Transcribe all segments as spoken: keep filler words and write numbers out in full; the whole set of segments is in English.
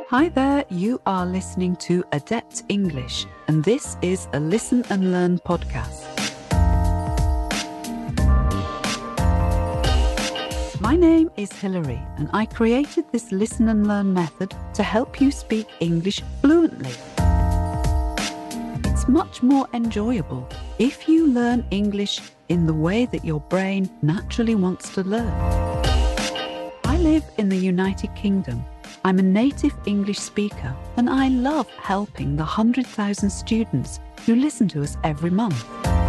Hi there, you are listening to Adept English, and this is a Listen and Learn podcast. My name is Hilary, and I created this Listen and Learn method to help you speak English fluently. It's much more enjoyable if you learn English in the way that your brain naturally wants to learn. I live in the United Kingdom. I'm a native English speaker, and I love helping the one hundred thousand students who listen to us every month.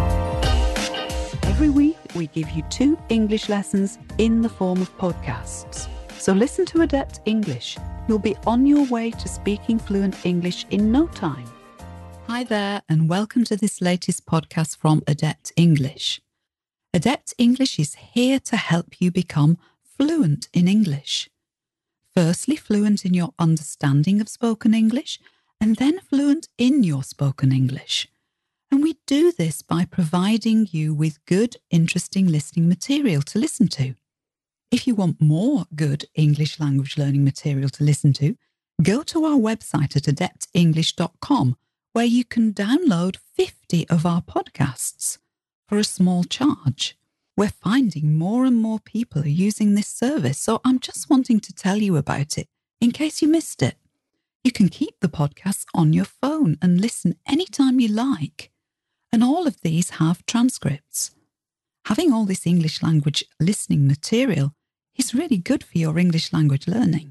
Every week, we give you two English lessons in the form of podcasts. So listen to Adept English. You'll be on your way to speaking fluent English in no time. Hi there, and welcome to this latest podcast from Adept English. Adept English is here to help you become fluent in English. Firstly, fluent in your understanding of spoken English, and then fluent in your spoken English. And we do this by providing you with good, interesting listening material to listen to. If you want more good English language learning material to listen to, go to our website at adept english dot com, where you can download fifty of our podcasts for a small charge. We're finding more and more people are using this service, so I'm just wanting to tell you about it in case you missed it. You can keep the podcasts on your phone and listen anytime you like. And all of these have transcripts. Having all this English language listening material is really good for your English language learning.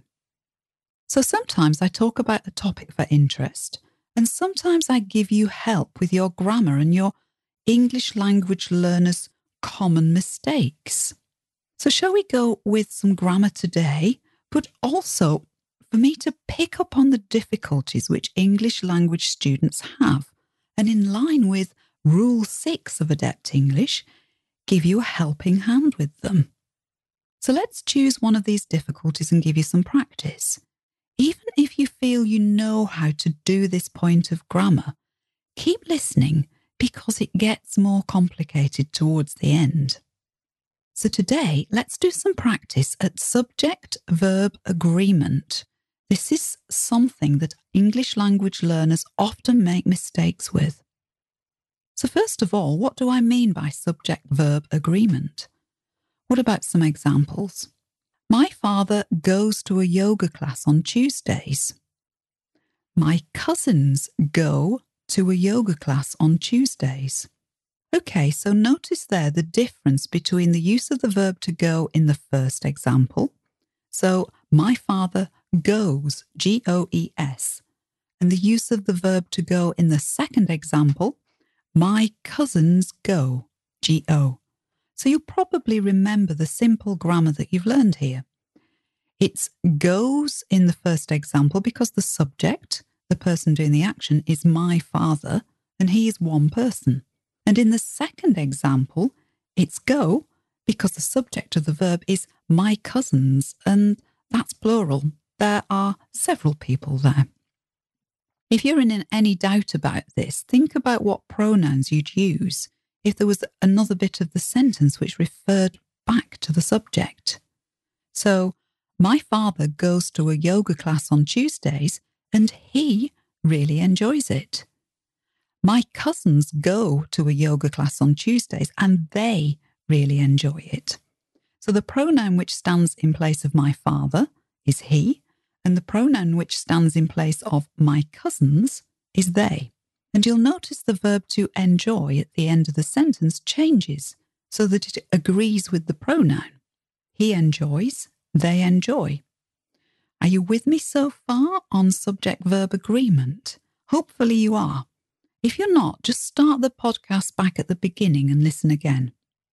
So sometimes I talk about a topic for interest, and sometimes I give you help with your grammar and your English language learners' common mistakes. So shall we go with some grammar today, but also for me to pick up on the difficulties which English language students have, and in line with Rule six of Adept English, give you a helping hand with them. So let's choose one of these difficulties and give you some practice. Even if you feel you know how to do this point of grammar, keep listening because it gets more complicated towards the end. So today, let's do some practice at subject-verb agreement. This is something that English language learners often make mistakes with. So first of all, what do I mean by subject-verb agreement? What about some examples? My father goes to a yoga class on Tuesdays. My cousins go to a yoga class on Tuesdays. Okay, so notice there the difference between the use of the verb to go in the first example. So, my father goes, G O E S. And the use of the verb to go in the second example, my cousins go, G O. So you'll probably remember the simple grammar that you've learned here. It's goes in the first example because the subject, the person doing the action, is my father, and he is one person. And in the second example, it's go because the subject of the verb is my cousins, and that's plural. There are several people there. If you're in any doubt about this, think about what pronouns you'd use if there was another bit of the sentence which referred back to the subject. So, my father goes to a yoga class on Tuesdays, and he really enjoys it. My cousins go to a yoga class on Tuesdays and they really enjoy it. So the pronoun which stands in place of my father is he, and the pronoun which stands in place of my cousins is they. And you'll notice the verb to enjoy at the end of the sentence changes so that it agrees with the pronoun. He enjoys, they enjoy. Are you with me so far on subject-verb agreement? Hopefully you are. If you're not, just start the podcast back at the beginning and listen again.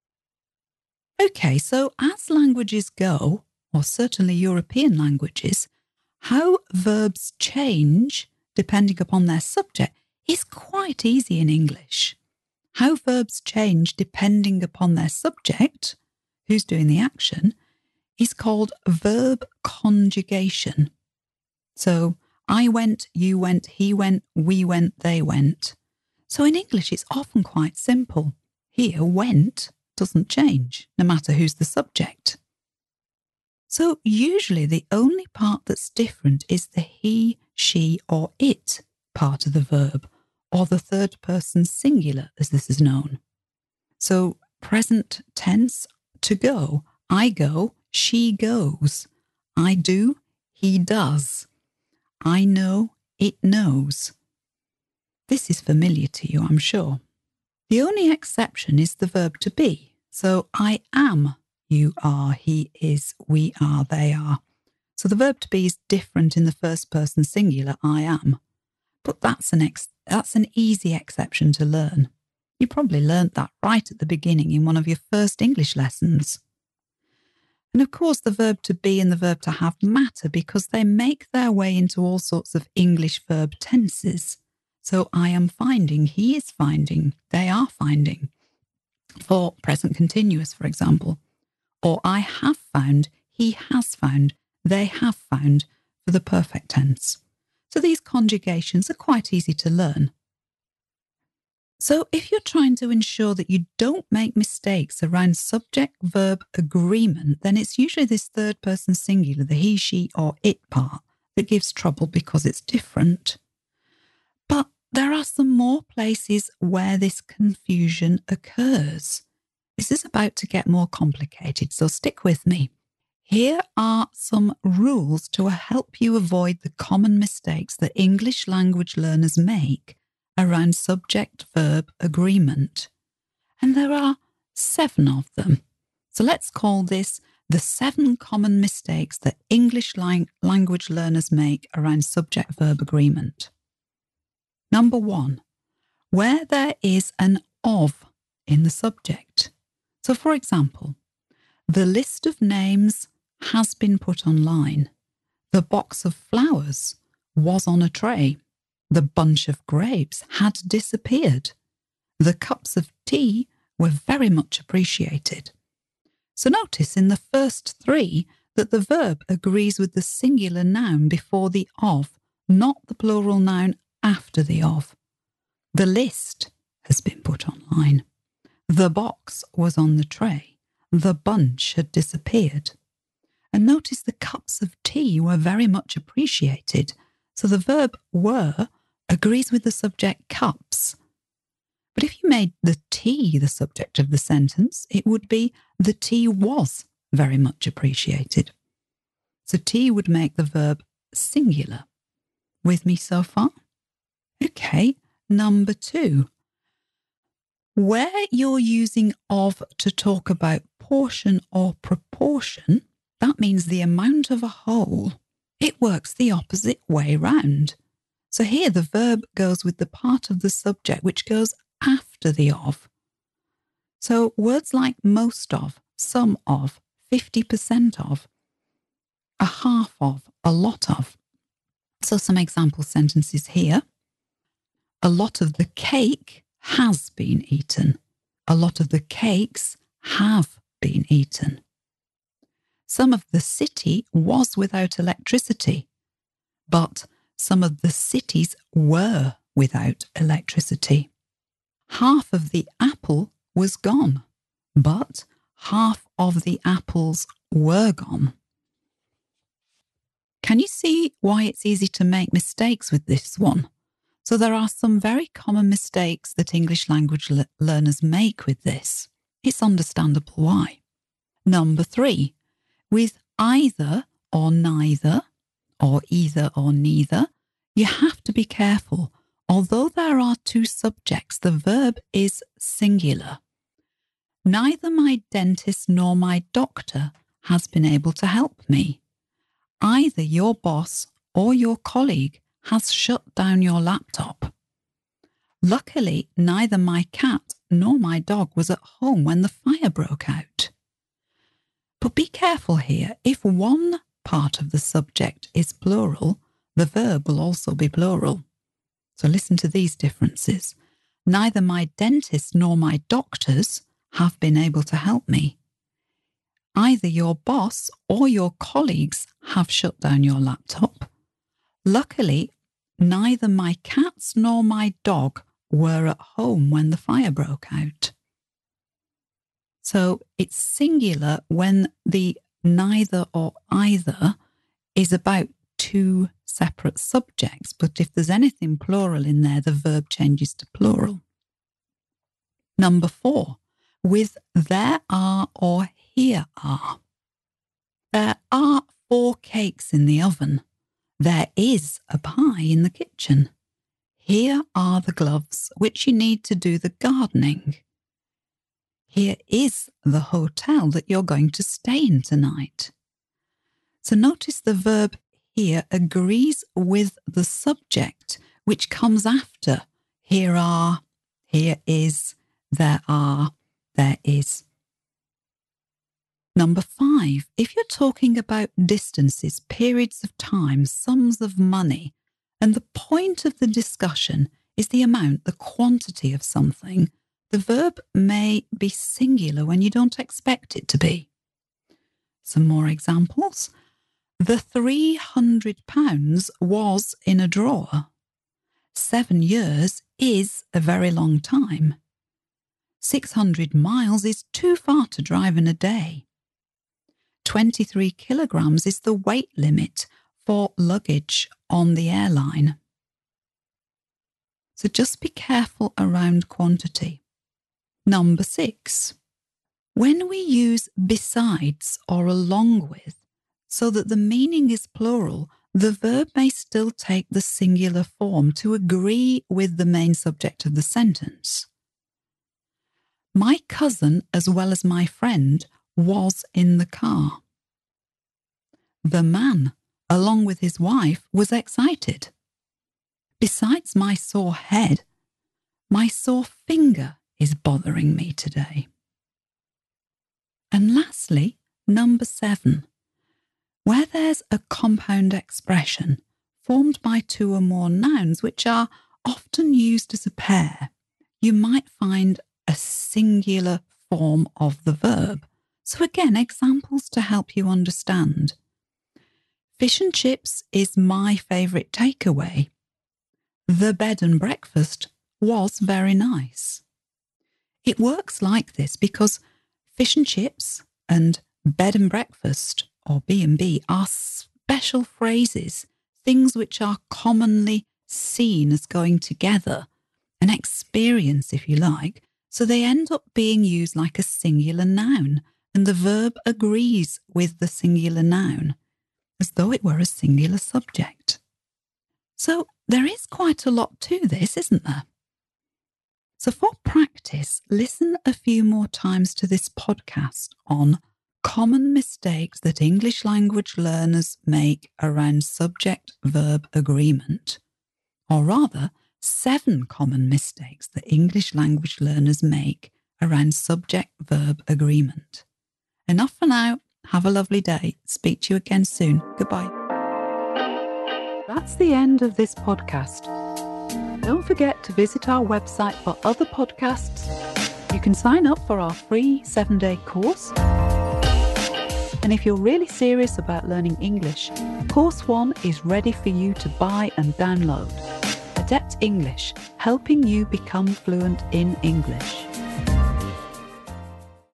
Okay, so as languages go, or certainly European languages, how verbs change depending upon their subject is quite easy in English. How verbs change depending upon their subject, who's doing the action, is called verb conjugation. So, I went, you went, he went, we went, they went. So in English, it's often quite simple. Here, went doesn't change, no matter who's the subject. So usually the only part that's different is the he, she, or it part of the verb, or the third person singular, as this is known. So present tense, to go. I go, she goes. I do, he does. I know, it knows. This is familiar to you, I'm sure. The only exception is the verb to be. So I am, you are, he is, we are, they are. So the verb to be is different in the first person singular, I am. But that's an ex- that's an easy exception to learn. You probably learnt that right at the beginning in one of your first English lessons. And of course, the verb to be and the verb to have matter because they make their way into all sorts of English verb tenses. So I am finding, he is finding, they are finding. For present continuous, for example. Or I have found, he has found, they have found for the perfect tense. So these conjugations are quite easy to learn. So if you're trying to ensure that you don't make mistakes around subject-verb agreement, then it's usually this third person singular, the he, she, or it part, that gives trouble because it's different. But there are some more places where this confusion occurs. This is about to get more complicated, so stick with me. Here are some rules to help you avoid the common mistakes that English language learners make around subject-verb agreement. And there are seven of them. So let's call this the seven common mistakes that English lang- language learners make around subject-verb agreement. Number one, where there is an of in the subject. So for example, the list of names has been put online. The box of flowers was on a tray. The bunch of grapes had disappeared. The cups of tea were very much appreciated. So notice in the first three that the verb agrees with the singular noun before the of, not the plural noun after the of. The list has been put online. The box was on the tray. The bunch had disappeared. And notice the cups of tea were very much appreciated. So the verb were agrees with the subject cups. But if you made the tea the subject of the sentence, it would be the tea was very much appreciated. So tea would make the verb singular. With me so far? Okay, number two. Where you're using of to talk about portion or proportion, that means the amount of a whole, it works the opposite way round. So here the verb goes with the part of the subject which goes after the of. So words like most of, some of, fifty percent of, a half of, a lot of. So some example sentences here. A lot of the cake has been eaten. A lot of the cakes have been eaten. Some of the city was without electricity, but some of the cities were without electricity. Half of the apple was gone, but half of the apples were gone. Can you see why it's easy to make mistakes with this one? So there are some very common mistakes that English language le- learners make with this. It's understandable why. Number three, with either or neither, or either or neither, you have to be careful. Although there are two subjects, the verb is singular. Neither my dentist nor my doctor has been able to help me. Either your boss or your colleague has shut down your laptop. Luckily, neither my cat nor my dog was at home when the fire broke out. But be careful here. If one part of the subject is plural, the verb will also be plural. So listen to these differences. Neither my dentist nor my doctors have been able to help me. Either your boss or your colleagues have shut down your laptop. Luckily, neither my cats nor my dog were at home when the fire broke out. So it's singular when the neither or either is about two separate subjects, but if there's anything plural in there, the verb changes to plural. Number four, with there are or here are. There are four cakes in the oven. There is a pie in the kitchen. Here are the gloves which you need to do the gardening. Here is the hotel that you're going to stay in tonight. So notice the verb here agrees with the subject, which comes after here are, here is, there are, there is. Number five, if you're talking about distances, periods of time, sums of money, and the point of the discussion is the amount, the quantity of something, the verb may be singular when you don't expect it to be. Some more examples. The three hundred pounds was in a drawer. Seven years is a very long time. six hundred miles is too far to drive in a day. twenty-three kilograms is the weight limit for luggage on the airline. So just be careful around quantity. Number six, when we use besides or along with so that the meaning is plural, the verb may still take the singular form to agree with the main subject of the sentence. My cousin, as well as my friend, was in the car. The man, along with his wife, was excited. Besides my sore head, my sore finger is bothering me today. And lastly, number seven, where there's a compound expression formed by two or more nouns which are often used as a pair, you might find a singular form of the verb. So again, examples to help you understand. Fish and chips is my favourite takeaway. The bed and breakfast was very nice. It works like this because fish and chips and bed and breakfast, or B and B, are special phrases, things which are commonly seen as going together, an experience if you like, so they end up being used like a singular noun, and the verb agrees with the singular noun, as though it were a singular subject. So there is quite a lot to this, isn't there? So for practice, listen a few more times to this podcast on common mistakes that English language learners make around subject-verb agreement, or rather, seven common mistakes that English language learners make around subject-verb agreement. Enough for now. Have a lovely day. Speak to you again soon. Goodbye. That's the end of this podcast. Don't forget to visit our website for other podcasts. You can sign up for our free seven-day course. And if you're really serious about learning English, Course one is ready for you to buy and download. Adept English, helping you become fluent in English.